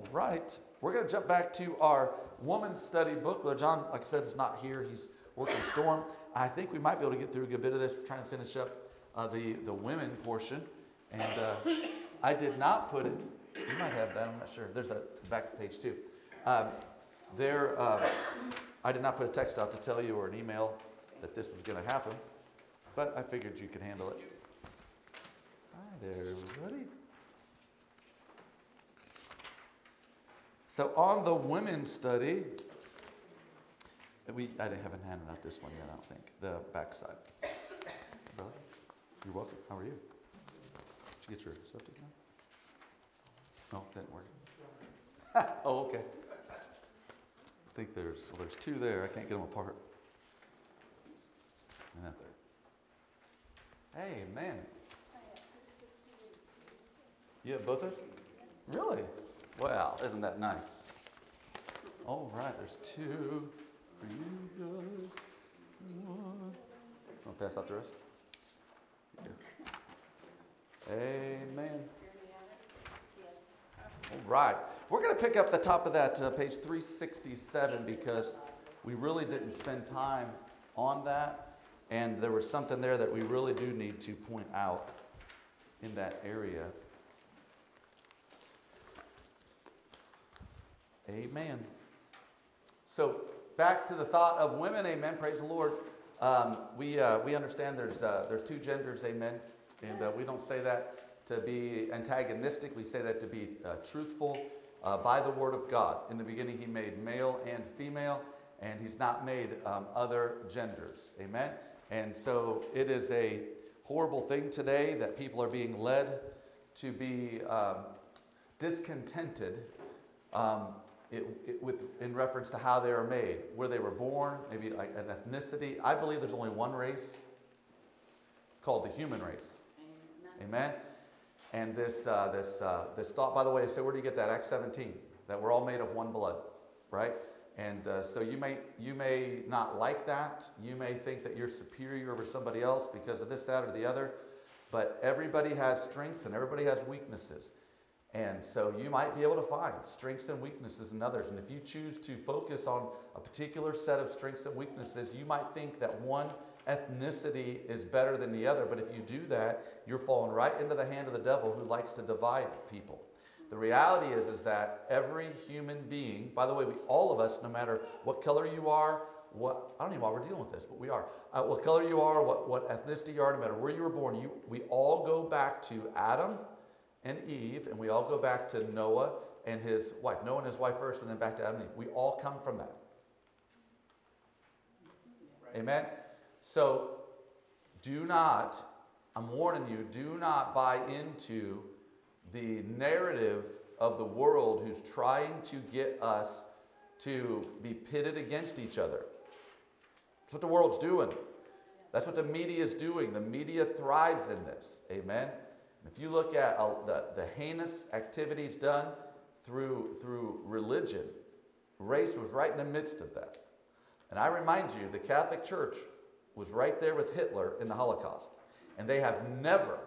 right. We're going to jump back to our woman's study book. John, like I said, is not here. He's working storm. I think we might be able to get through a good bit of this. We're trying to finish up the women portion. And I did not put it. You might have that. I'm not sure. There's a back page too. I did not put a text out to tell you or an email that this was going to happen. But I figured you could handle it. Hi there, everybody. So on the women's study, I didn't have handed out this one yet, I don't think. The backside. Brother, you're welcome. How are you? Did you get your stuff taken out? No, it didn't work. Oh, okay. I think there's two there. I can't get them apart. And that there. Hey, man. You have both of us? Really? Wow, isn't that nice? All right, there's two for you guys. One. Want to pass out the rest? Yeah. Amen. All right. We're going to pick up the top of that page 367 because we really didn't spend time on that. And there was something there that we really do need to point out in that area. Amen. So back to the thought of women. Amen. Praise the Lord. We understand there's two genders. Amen. And we don't say that to be antagonistic. We say that to be truthful by the Word of God. In the beginning, He made male and female, and He's not made other genders. Amen. And so it is a horrible thing today that people are being led to be discontented in reference to how they are made, where they were born, maybe like an ethnicity. I believe there's only one race. It's called the human race. Amen. And this thought, by the way, so where do you get that? Acts 17, that we're all made of one blood, right? And so you may not like that. You may think that you're superior over somebody else because of this, that, or the other. But everybody has strengths and everybody has weaknesses. And so you might be able to find strengths and weaknesses in others. And if you choose to focus on a particular set of strengths and weaknesses, you might think that one ethnicity is better than the other. But if you do that, you're falling right into the hand of the devil who likes to divide people. The reality is that every human being, by the way, all of us, no matter what color you are, I don't know why we're dealing with this, but we are. What color you are, what ethnicity you are, no matter where you were born, we all go back to Adam and Eve, and we all go back to Noah and his wife. Noah and his wife first, and then back to Adam and Eve. We all come from that. Right. Amen? So, I'm warning you, do not buy into the narrative of the world who's trying to get us to be pitted against each other. That's what the world's doing. That's what the media is doing. The media thrives in this. Amen? If you look at the heinous activities done through religion, race was right in the midst of that. And I remind you, the Catholic Church was right there with Hitler in the Holocaust. And they have never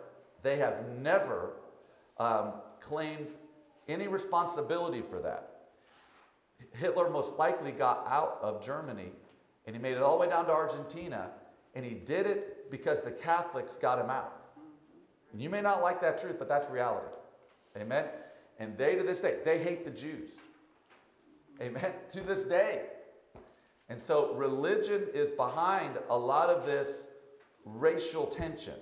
claimed any responsibility for that. Hitler most likely got out of Germany, and he made it all the way down to Argentina, and he did it because the Catholics got him out. You may not like that truth, but that's reality. Amen? And they, to this day, they hate the Jews. Amen? To this day. And so religion is behind a lot of this racial tension.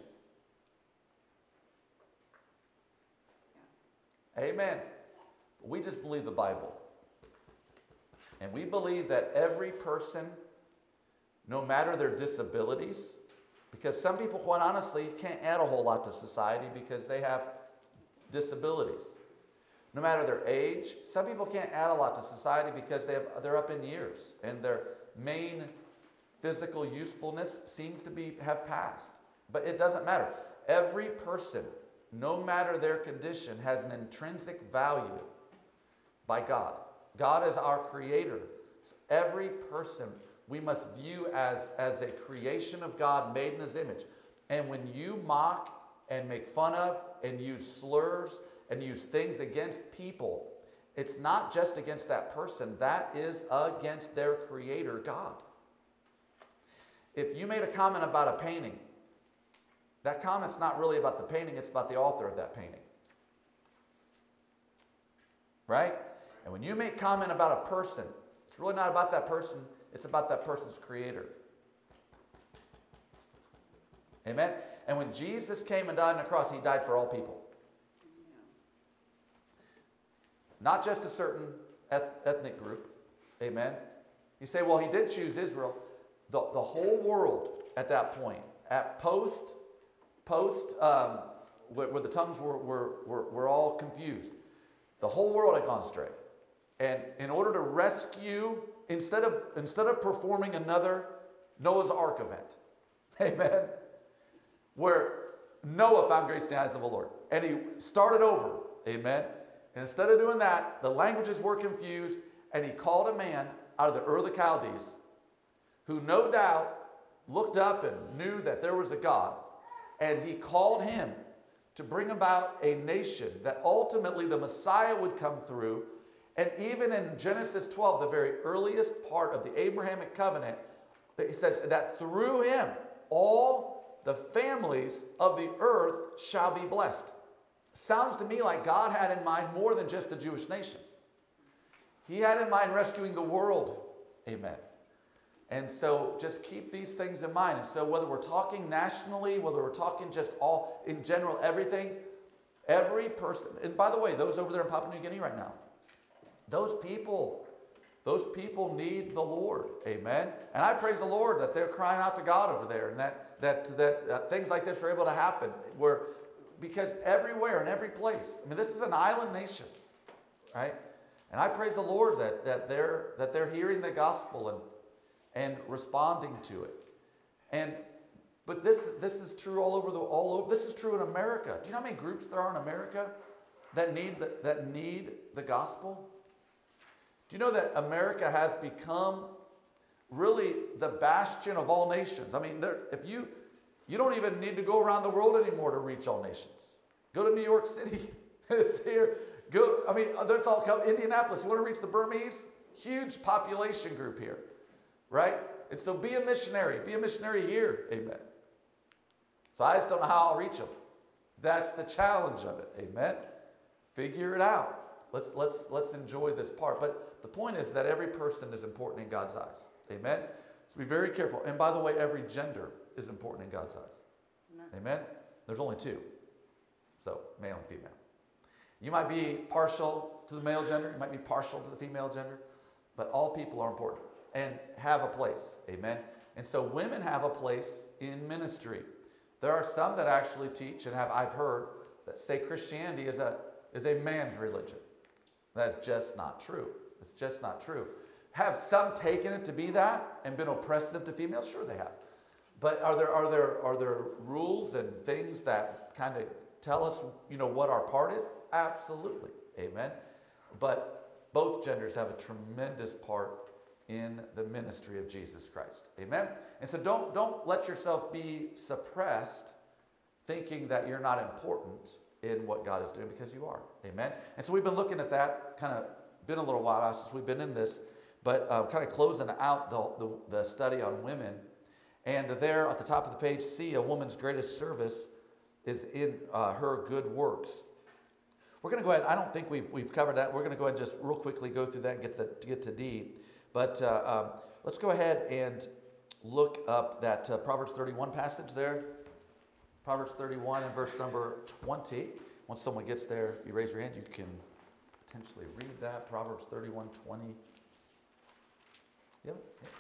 Amen. We just believe the Bible. And we believe that every person, no matter their disabilities, because some people, quite honestly, can't add a whole lot to society because they have disabilities. No matter their age, some people can't add a lot to society because they're up in years and their main physical usefulness seems to have passed. But it doesn't matter. Every person, no matter their condition, has an intrinsic value by God. God is our creator. So every person we must view as a creation of God made in His image. And when you mock and make fun of and use slurs and use things against people it's not just against that person. That is against their creator, God. If you made a comment about a painting, that comment's not really about the painting, it's about the author of that painting. Right? And when you make comment about a person, it's really not about that person, it's about that person's creator. Amen? And when Jesus came and died on the cross, he died for all people. Not just a certain ethnic group. Amen? You say, well, he did choose Israel. The whole world at that point, at post where the tongues were all confused, the whole world had gone astray. And in order to rescue, instead of performing another Noah's Ark event, amen, where Noah found grace in the eyes of the Lord, and he started over, amen. And instead of doing that, the languages were confused, and he called a man out of the Ur of the Chaldees, who no doubt looked up and knew that there was a God, and he called him to bring about a nation that ultimately the Messiah would come through. And even in Genesis 12, the very earliest part of the Abrahamic covenant, it says that through him all the families of the earth shall be blessed. Sounds to me like God had in mind more than just the Jewish nation. He had in mind rescuing the world. Amen. And so just keep these things in mind. And so whether we're talking nationally, whether we're talking just all in general, everything, every person, and by the way, those over there in Papua New Guinea right now, those people need the Lord. Amen. And I praise the Lord that they're crying out to God over there, and that things like this are able to happen. Because everywhere, in every place, I mean, this is an island nation, right? And I praise the Lord that they're hearing the gospel and responding to it. But this is true all over. This is true in America. Do you know how many groups there are in America that need the gospel? Do you know that America has become really the bastion of all nations? I mean, if you don't even need to go around the world anymore to reach all nations. Go to New York City. It's here. That's all come. Indianapolis. You want to reach the Burmese? Huge population group here. Right? And so be a missionary. Be a missionary here. Amen. So I just don't know how I'll reach them. That's the challenge of it. Amen. Figure it out. Let's enjoy this part. But the point is that every person is important in God's eyes. Amen. So be very careful. And by the way, every gender is important in God's eyes. Amen. There's only two. So male and female. You might be partial to the male gender. You might be partial to the female gender. But all people are important and have a place. Amen. And so women have a place in ministry. There are some that actually teach and I've heard that say Christianity is a man's religion. That's just not true. It's just not true. Have some taken it to be that and been oppressive to females? Sure they have. But are there rules and things that kind of tell us, what our part is? Absolutely. Amen. But both genders have a tremendous part in the ministry of Jesus Christ. Amen? And so don't let yourself be suppressed thinking that you're not important in what God is doing, because you are. Amen? And so we've been looking at that, kind of been a little while now since we've been in this, but kind of closing out the study on women. And there at the top of the page, see a woman's greatest service is in her good works. We're going to go ahead. I don't think we've covered that. We're going to go ahead and just real quickly go through that and get to D. But let's go ahead and look up that Proverbs 31 passage there. Proverbs 31 and verse number 20. Once someone gets there, if you raise your hand, you can potentially read that. Proverbs 31:20. Yep.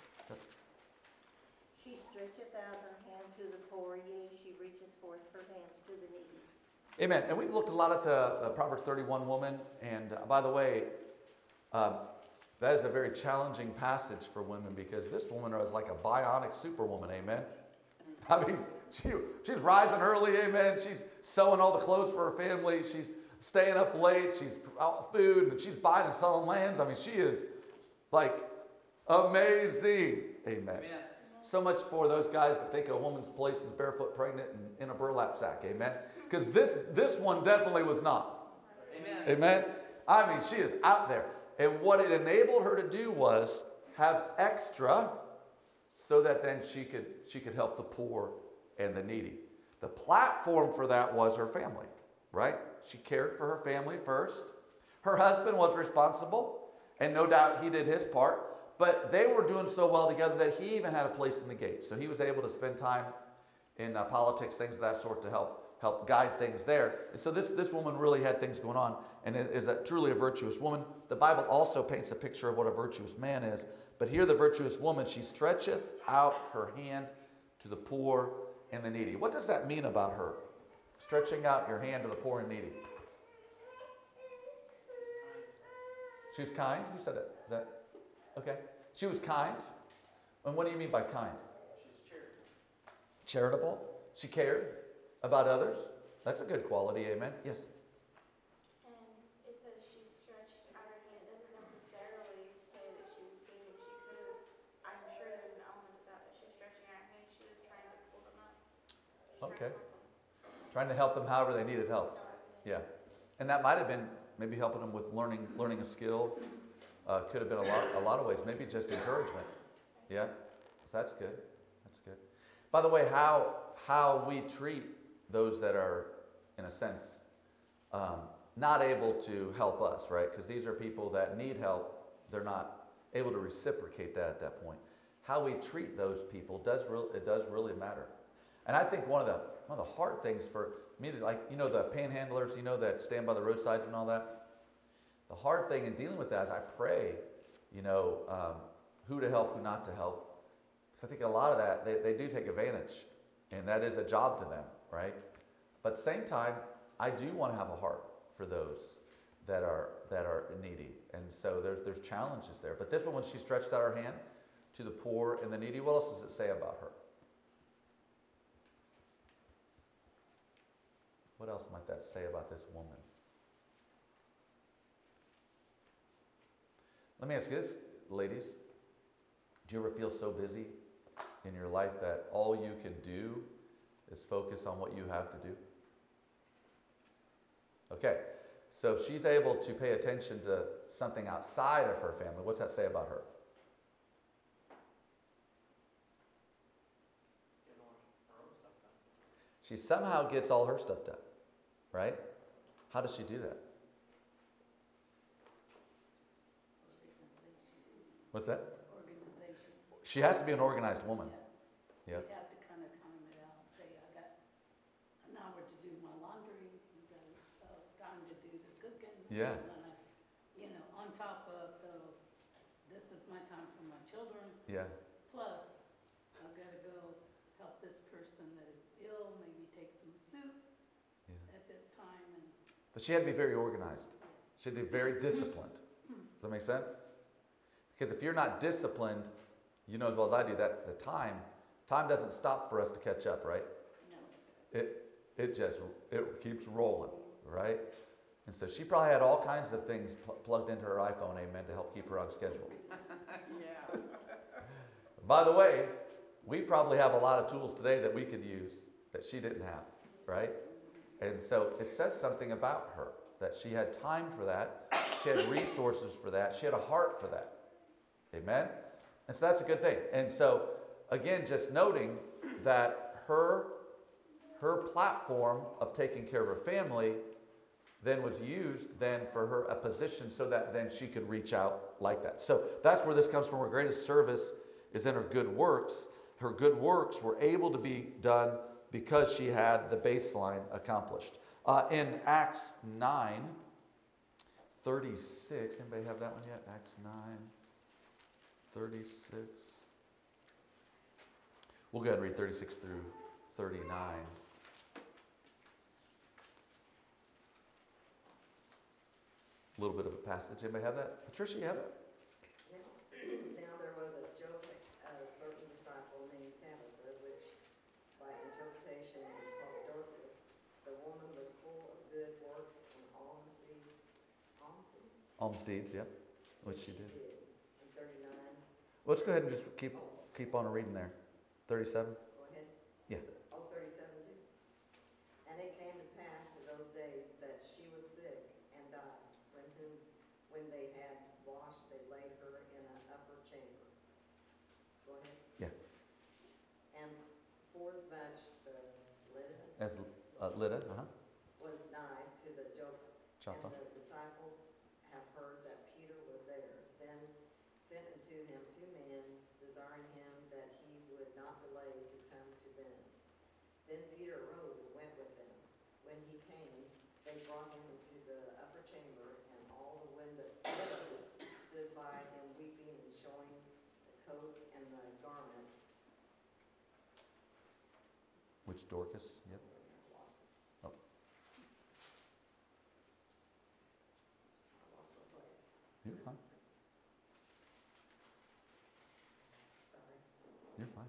She stretcheth out her hand to the poor, yea, she reaches forth her hands to the needy. Amen. And we've looked a lot at the Proverbs 31 woman. And by the way, that is a very challenging passage for women, because this woman is like a bionic superwoman. Amen. I mean, she's rising early. Amen. She's sewing all the clothes for her family. She's staying up late. She's out food, and she's buying and selling lands. I mean, she is like amazing. Amen. Amen. So much for those guys that think a woman's place is barefoot, pregnant, and in a burlap sack. Amen. Because this one definitely was not. Amen. Amen. I mean, she is out there. And what it enabled her to do was have extra so that then she could help the poor and the needy. The platform for that was her family, right? She cared for her family first. Her husband was responsible, and no doubt he did his part, but they were doing so well together that he even had a place in the gate. So he was able to spend time in politics, things of that sort, to help guide things there. And so this woman really had things going on, and is truly a virtuous woman. The Bible also paints a picture of what a virtuous man is. But here the virtuous woman, she stretcheth out her hand to the poor and the needy. What does that mean about her? Stretching out your hand to the poor and needy. She was kind? Who said it? Is that okay? She was kind. And what do you mean by kind? She's charitable. Charitable. She cared about others. That's a good quality. Amen. Yes. And it says she stretched out her hand. It doesn't necessarily say that she was giving. She could have. I'm sure there's an element of that she was stretching out her hand. She was trying to pull them up. Okay. Trying to help them however they needed helped. Yeah. And that might have been maybe helping them with learning a skill. Could have been a lot of ways. Maybe just encouragement. Yeah. So that's good. That's good. By the way, how we treat those that are, in a sense, not able to help us, right? Because these are people that need help. They're not able to reciprocate that at that point. How we treat those people does really matter. And I think one of the hard things for me to, like, the panhandlers, that stand by the roadsides and all that. The hard thing in dealing with that is I pray, who to help, who not to help. Because I think a lot of that, they do take advantage. And that is a job to them, right? But at the same time, I do want to have a heart for those that are needy. And so there's challenges there. But this one, when she stretched out her hand to the poor and the needy, what else does it say about her? What else might that say about this woman? Let me ask you this, ladies. Do you ever feel so busy in your life that all you can do is focus on what you have to do? Okay, so if she's able to pay attention to something outside of her family, what's that say about her? She somehow gets all her stuff done, right? How does she do that? What's that? Organization. She has to be an organized woman. Yeah. Yeah. You have to kind of time it out. Say, I got an hour to do my laundry. You got time to do the cooking. Yeah. And on top of this is my time for my children. Yeah. Plus, I've got to go help this person that is ill. Maybe take some soup at this time. But she had to be very organized. Yes. She had to be very disciplined. Does that make sense? Because if you're not disciplined, you know as well as I do that the time doesn't stop for us to catch up, right? No. It keeps rolling, right? And so she probably had all kinds of things plugged into her iPhone, amen, to help keep her on schedule. Yeah. By the way, we probably have a lot of tools today that we could use that she didn't have, right? And so it says something about her, that she had time for that, she had resources for that, she had a heart for that. Amen? And so that's a good thing. And so, again, just noting that her platform of taking care of her family then was used then for her a position so that then she could reach out like that. So that's where this comes from. Her greatest service is in her good works. Her good works were able to be done because she had the baseline accomplished. In Acts 9:36, anybody have that one yet? Acts 9:36. We'll go ahead and read 36 through 39. A little bit of a passage. Anybody have that? Patricia, you have it? Now there was a certain disciple named Tabitha, which by interpretation is called Dorcas. The woman was full of good works and alms Alms deeds, yep. Which she did. In 39. Well, let's go ahead and just keep on reading there. 37. Go ahead. Yeah. 37 too. And it came to pass in those days that she was sick and died, when whom when they had washed, they laid her in an upper chamber. Go ahead. Yeah. And forasmuch the Lydda As Lydda, was nigh to the Joppa, Joppa. and the disciples have heard that Peter was there, then sent unto him 2 men, desiring him that he would not delay to come to them. Then Peter arose and went with them. When he came, they brought him into the upper chamber, and all the widows stood by him weeping and showing the coats and the garments. Which Dorcas? Yep. Lost it. Oh. I lost my place. You're fine. Sorry. You're fine.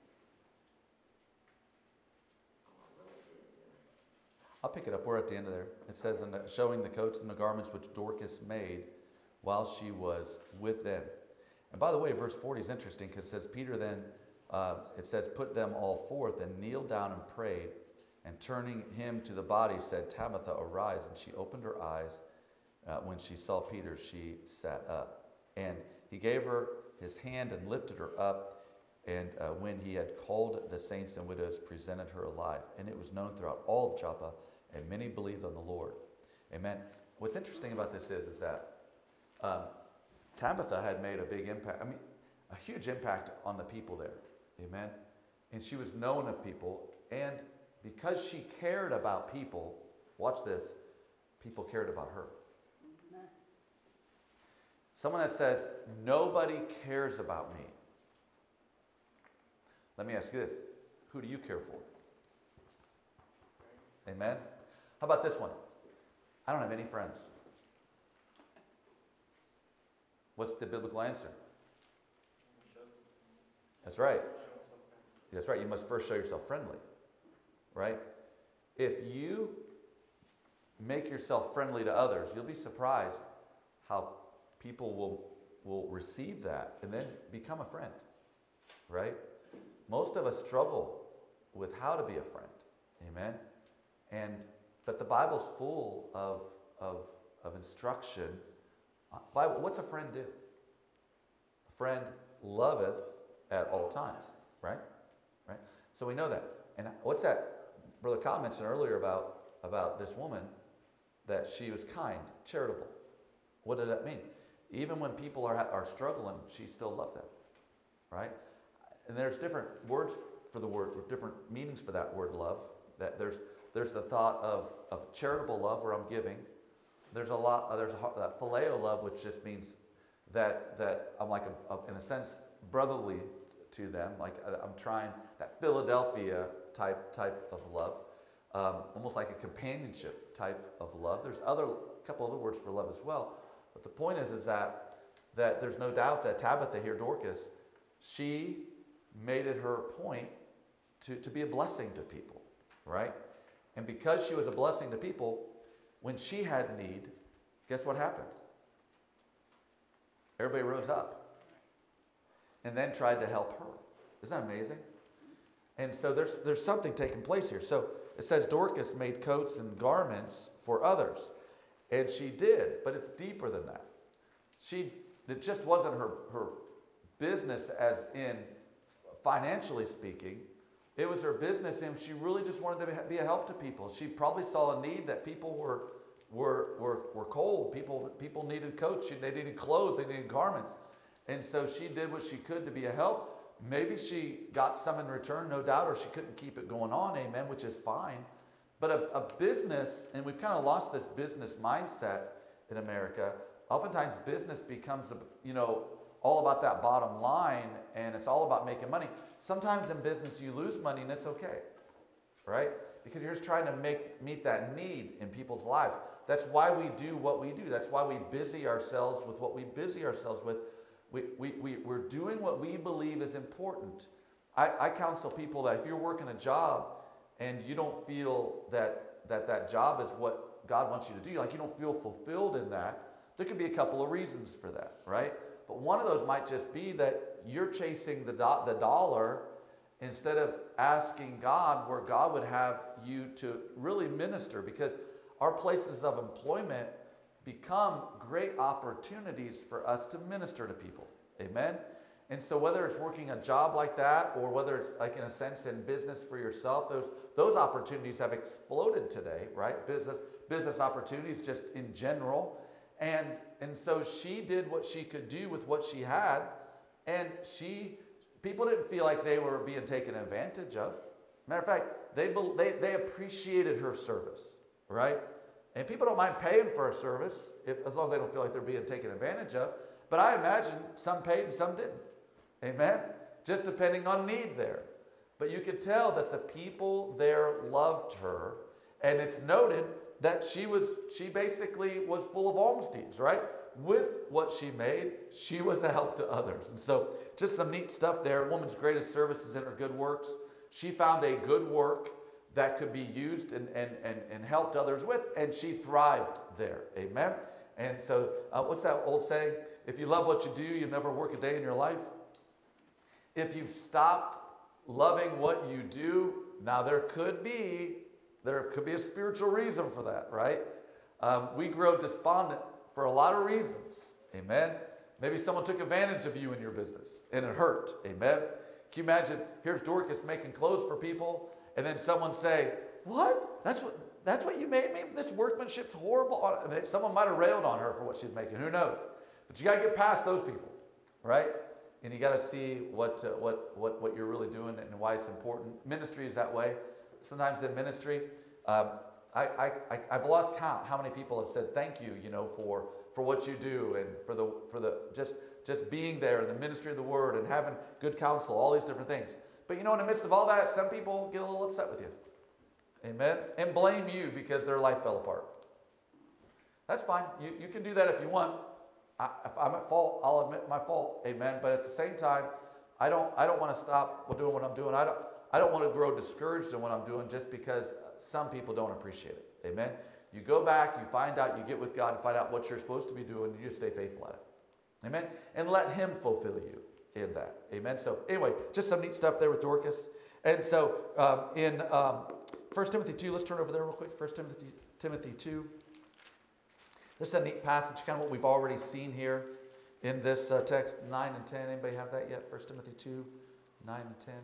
I'll pick it up. We're at the end of there. It says, showing the coats and the garments which Dorcas made while she was with them. And by the way, verse 40 is interesting because it says, Peter then, it says, put them all forth and kneeled down and prayed. And turning him to the body, said, Tabitha, arise. And she opened her eyes. When she saw Peter, she sat up. And he gave her his hand and lifted her up. And when he had called the saints and widows, presented her alive. And it was known throughout all of Joppa, and many believed on the Lord. Amen. What's interesting about this is that Tabitha had made a big impact. I mean, a huge impact on the people there. Amen. And she was known of people. And because she cared about people, watch this, people cared about her. Someone that says, nobody cares about me. Let me ask you this. Who do you care for? Amen? How about this one? I don't have any friends. What's the biblical answer? That's right. That's right. You must first show yourself friendly. Right? If you make yourself friendly to others, you'll be surprised how people will receive that and then become a friend. Right? Most of us struggle with how to be a friend. Amen? But the Bible's full of instruction. Bible, what's a friend do? A friend loveth at all times. Right? Right? So we know that. And what's that? Brother Kyle mentioned earlier about this woman, that she was kind, charitable. What does that mean? Even when people are struggling, she still loved them. Right? And there's different words for the word, different meanings for that word love. That there's the thought of charitable love where I'm giving. There's that phileo love, which just means that I'm like in a sense brotherly to them. Like I'm trying, that Philadelphia type of love, almost like a companionship type of love. There's a couple other words for love as well. But the point is that there's no doubt that Tabitha here, Dorcas, she made it her point to be a blessing to people, right? And because she was a blessing to people, when she had need, guess what happened? Everybody rose up and then tried to help her. Isn't that amazing? And so there's something taking place here. So it says Dorcas made coats and garments for others. And she did, but it's deeper than that. It just wasn't her business as in financially speaking. It was her business, and she really just wanted to be a help to people. She probably saw a need that people were cold. People needed coats. They needed clothes. They needed garments. And so she did what she could to be a help. Maybe she got some in return, no doubt, or she couldn't keep it going on, amen, which is fine. But a business, and we've kind of lost this business mindset in America. Oftentimes business becomes, all about that bottom line, and it's all about making money. Sometimes in business you lose money and it's okay, right? Because you're just trying to meet that need in people's lives. That's why we do what we do. That's why we busy ourselves with what we busy ourselves with. We're doing what we believe is important. I counsel people that if you're working a job and you don't feel that job is what God wants you to do, like you don't feel fulfilled in that, there could be a couple of reasons for that, right? But one of those might just be that you're chasing the dollar instead of asking God where God would have you to really minister, because our places of employment become great opportunities for us to minister to people. Amen? And so whether it's working a job like that, or whether it's like in a sense in business for yourself, those opportunities have exploded today, right? Business opportunities just in general. And so she did what she could do with what she had, and people didn't feel like they were being taken advantage of. Matter of fact, they appreciated her service, right? And people don't mind paying for a service as long as they don't feel like they're being taken advantage of. But I imagine some paid and some didn't. Amen? Just depending on need there. But you could tell that the people there loved her, and it's noted that she basically was full of alms deeds, right? With what she made, she was a help to others. And so just some neat stuff there. A woman's greatest service is in her good works. She found a good work that could be used and helped others with, and she thrived there. Amen? And so what's that old saying? If you love what you do, you never work a day in your life. If you've stopped loving what you do, now there could be a spiritual reason for that, right? We grow despondent for a lot of reasons. Amen? Maybe someone took advantage of you in your business and it hurt. Amen? Can you imagine, here's Dorcas making clothes for people, and then someone say, what? That's what you made me? This workmanship's horrible. I mean, someone might have railed on her for what she's making. Who knows? But you got to get past those people, right? And you got to see what you're really doing and why it's important. Ministry is that way. Sometimes in ministry, I've lost count how many people have said thank you, for what you do, and for the just being there in the ministry of the word and having good counsel, all these different things. But in the midst of all that, some people get a little upset with you. Amen? And blame you because their life fell apart. That's fine. You can do that if you want. If I'm at fault, I'll admit my fault. Amen? But at the same time, I don't want to stop doing what I'm doing. I don't want to grow discouraged in what I'm doing just because some people don't appreciate it. Amen? You go back, you find out, you get with God and find out what you're supposed to be doing, you just stay faithful at it. Amen? And let Him fulfill you in that. Amen? So anyway, just some neat stuff there with Dorcas. And so in 1 Timothy 2, let's turn over there real quick. 1 Timothy 2. This is a neat passage, kind of what we've already seen here in this text, 9 and 10. Anybody have that yet? 1 Timothy 2, 9 and 10.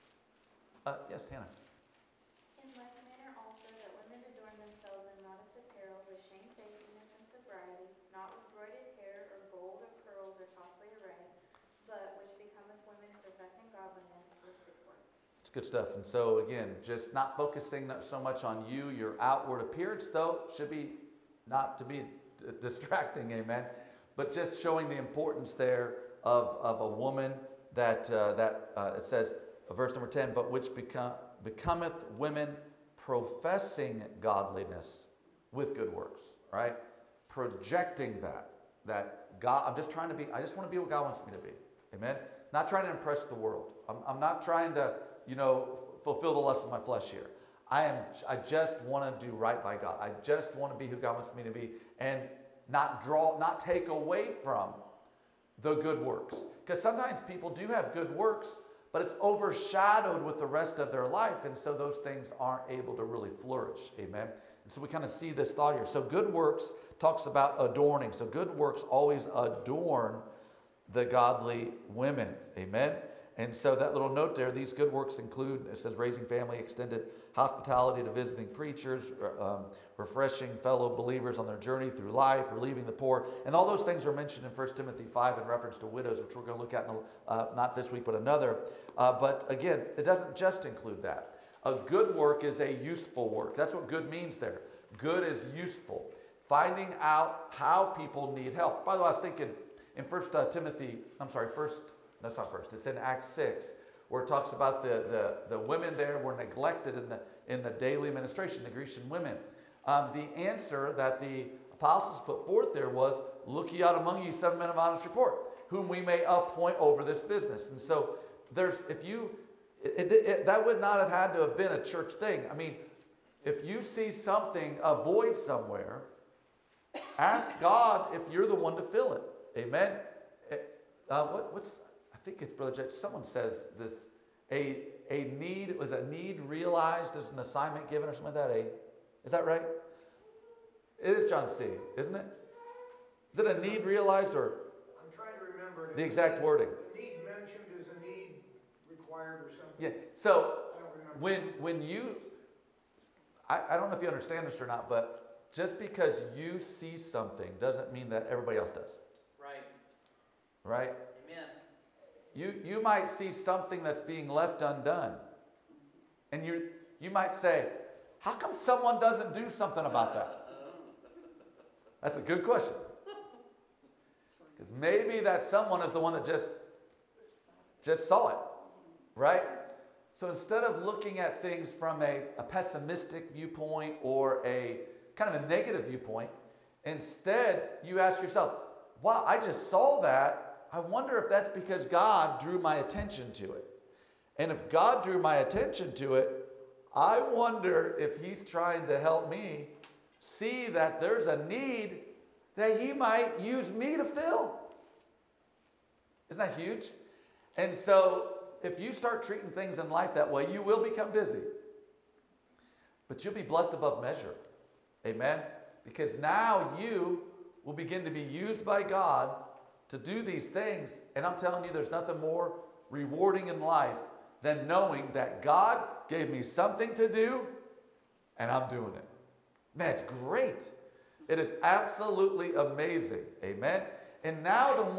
Yes, Hannah. In like manner also that women adorn themselves in modest apparel, with shamefacedness and sobriety, not with broided hair or gold or pearls or costly array, but which becometh women professing godliness with good works. It's good stuff. And so again, just not focusing so much on you, your outward appearance, though, should be not to be distracting, amen, but just showing the importance there of a woman that it says, verse number 10, but which becometh women professing godliness with good works, right? Projecting that God, I just want to be what God wants me to be, amen? Not trying to impress the world. I'm not trying to, fulfill the lust of my flesh here. I just want to do right by God. I just want to be who God wants me to be, and not take away from the good works. Because sometimes people do have good works, but it's overshadowed with the rest of their life, and so those things aren't able to really flourish. Amen? And so we kind of see this thought here. So good works talks about adorning. So good works always adorn the godly women. Amen? And so that little note there, these good works include, it says raising family, extended hospitality to visiting preachers, refreshing fellow believers on their journey through life, relieving the poor. And all those things are mentioned in 1 Timothy 5 in reference to widows, which we're going to look at not this week, but another. But again, it doesn't just include that. A good work is a useful work. That's what good means there. Good is useful. Finding out how people need help. By the way, I was thinking in it's in Acts 6, where it talks about the women there were neglected in the daily administration, the Grecian women. The answer that the apostles put forth there was, look ye out among you 7 men of honest report, whom we may appoint over this business. And so that would not have had to have been a church thing. I mean, if you see something, a void somewhere, ask God if you're the one to fill it. Amen? I think it's Brother Judge. Someone says this, a need realized as an assignment given or something like that. Is that right? It is John C., isn't it? Is it a need realized or I'm trying to remember. the exact wording? A need mentioned is a need required or something. Yeah. So I don't remember. when you, I don't know if you understand this or not, but just because you see something doesn't mean that everybody else does. Right. Right? Amen. You might see something that's being left undone. And you might say, how come someone doesn't do something about that? That's a good question. Because maybe that someone is the one that just saw it. Right? So instead of looking at things from a pessimistic viewpoint or a kind of a negative viewpoint, instead you ask yourself, wow, I just saw that. I wonder if that's because God drew my attention to it. And if God drew my attention to it, I wonder if He's trying to help me see that there's a need that He might use me to fill. Isn't that huge? And so if you start treating things in life that way, you will become busy. But you'll be blessed above measure. Amen? Because now you will begin to be used by God to do these things. And I'm telling you, there's nothing more rewarding in life than knowing that God gave me something to do and I'm doing it. Man, it's great. It is absolutely amazing. Amen? And now the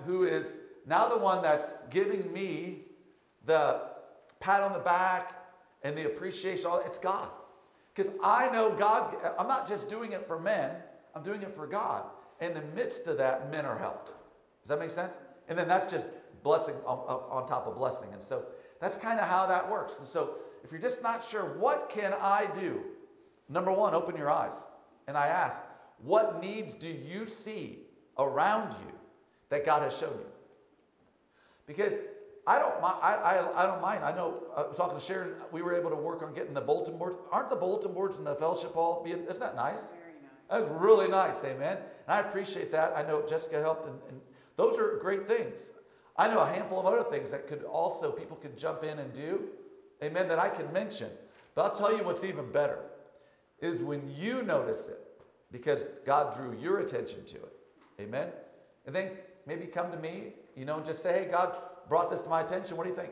one that's giving me the pat on the back and the appreciation, it's God. Because I know God, I'm not just doing it for men, I'm doing it for God. In the midst of that, men are helped. Does that make sense? And then that's just blessing on top of blessing. And so that's kind of how that works. And so if you're just not sure, what can I do? Number one, open your eyes. And I ask, what needs do you see around you that God has shown you? Because I don't mind. I know, I was talking to Sharon, we were able to work on getting the bulletin boards. Aren't the bulletin boards in the fellowship hall, isn't that nice? Very nice. That's really nice, amen. And I appreciate that. I know Jessica helped, and those are great things. I know a handful of other things that people could jump in and do, amen, that I can mention. But I'll tell you what's even better is when you notice it, because God drew your attention to it, amen. And then maybe come to me, and just say, hey, God brought this to my attention. What do you think?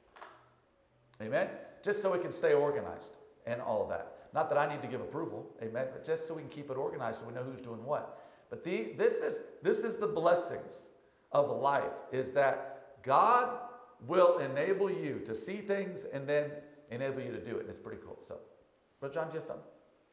Amen. Just so we can stay organized and all of that. Not that I need to give approval, amen, but just so we can keep it organized so we know who's doing what. But this is the blessings of life, is that God will enable you to see things and then enable you to do it. And it's pretty cool. So, Brother John, do you have something?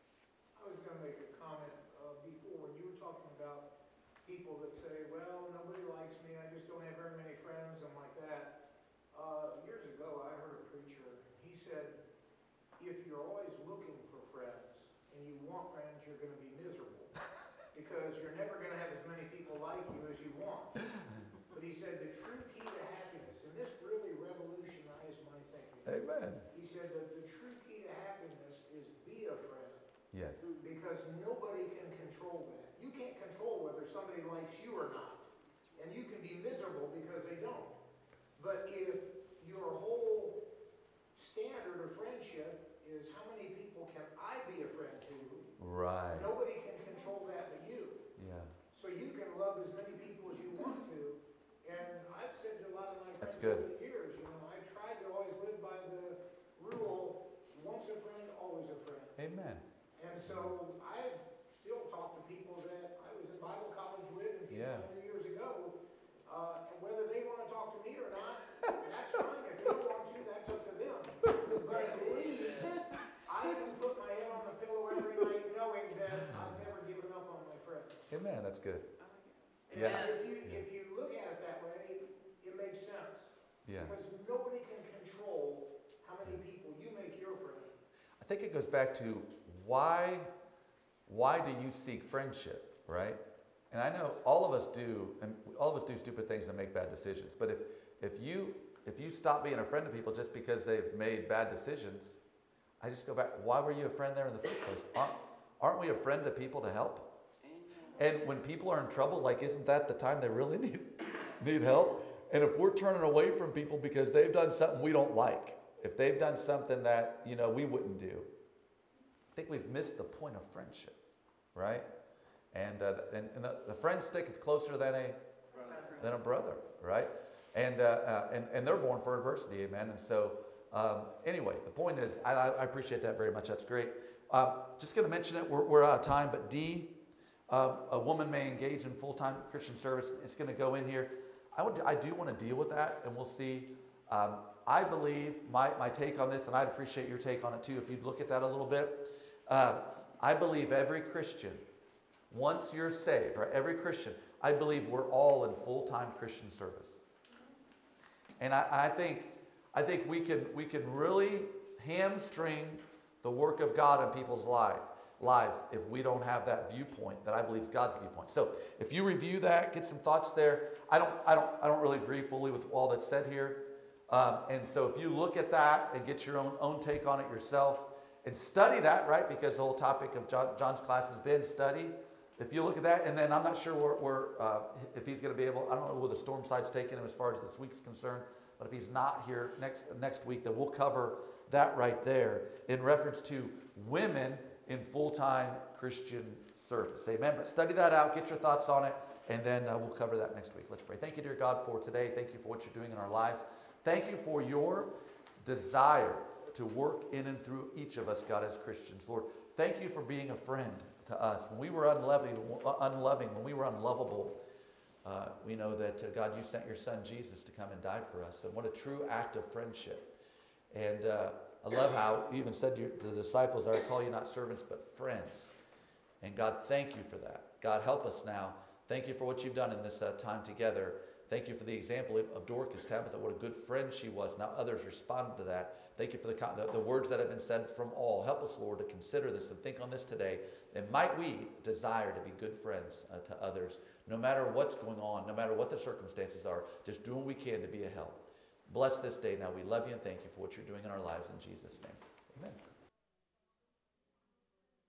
I was going to make a comment before when you were talking about people that say, well, nobody likes me, I just don't have very many friends, and like that. Years ago, I heard a preacher, he said, if you're always looking for friends and you want friends, you're going to be miserable because you're never going to have as many people like you as you want. But he said the true key to happiness, and this really revolutionized my thinking. Amen. He said that the true key to happiness is be a friend. Yes. Because nobody can control that. You can't control whether somebody likes you or not. And you can be miserable because they don't. But if your whole standard of friendship is how many people can I be a friend to, Right. nobody can control that but you. Yeah. So you can love as many people as you want to. And I've said to a lot of my That's friends good. over the years, I tried to always live by the rule, once a friend, always a friend. Amen. And so I still talk to people that I was in Bible college with and people Yeah. 100 years ago. And whether they want to talk to me or not, that's fine. If they don't want to, that's up to them. But at least I can put my head on the pillow every night knowing that I've never given up on my friends. Amen. That's good. And Yeah. if you look at it that way, it makes sense. Yeah. Because nobody can control how many people you make your friend. I think it goes back to why do you seek friendship, right? And I know all of us do, and all of us do stupid things and make bad decisions. But if you stop being a friend to people just because they've made bad decisions, I just go back, why were you a friend there in the first place? Aren't we a friend to people to help? And when people are in trouble, isn't that the time they really need help? And if we're turning away from people because they've done something we don't like, if they've done something that, we wouldn't do, I think we've missed the point of friendship, right? And the friend sticketh closer than a brother, right? And they're born for adversity, amen. And so, anyway, the point is, I appreciate that very much. That's great. Just going to mention it. We're out of time, but D, a woman may engage in full-time Christian service. It's going to go in here. I do want to deal with that, and we'll see. I believe my take on this, and I'd appreciate your take on it too, if you'd look at that a little bit. I believe every Christian, once you're saved, right? Every Christian, I believe we're all in full-time Christian service. And I think we can really hamstring the work of God in people's lives if we don't have that viewpoint that I believe is God's viewpoint. So if you review that, get some thoughts there. I don't really agree fully with all that's said here. And so if you look at that and get your own take on it yourself and study that, right? Because the whole topic of John's class has been study. If you look at that, and then I'm not sure if he's going to be able, I don't know where the storm side's taking him as far as this week's concerned, but if he's not here next week, then we'll cover that right there in reference to women in full-time Christian service. Amen. But study that out, get your thoughts on it, and then we'll cover that next week. Let's pray. Thank you, dear God, for today. Thank you for what you're doing in our lives. Thank you for your desire to work in and through each of us, God, as Christians. Lord, thank you for being a friend to us. When we were unloving, when we were unlovable, we know that, God, you sent your son Jesus to come and die for us. And what a true act of friendship. And I love how you even said to the disciples, I call you not servants, but friends. And God, thank you for that. God, help us now. Thank you for what you've done in this time together. Thank you for the example of Dorcas, Tabitha, what a good friend she was. Now others responded to that. Thank you for the words that have been said from all. Help us, Lord, to consider this and think on this today. And might we desire to be good friends to others, no matter what's going on, no matter what the circumstances are, just doing what we can to be a help. Bless this day now. We love you and thank you for what you're doing in our lives in Jesus' name.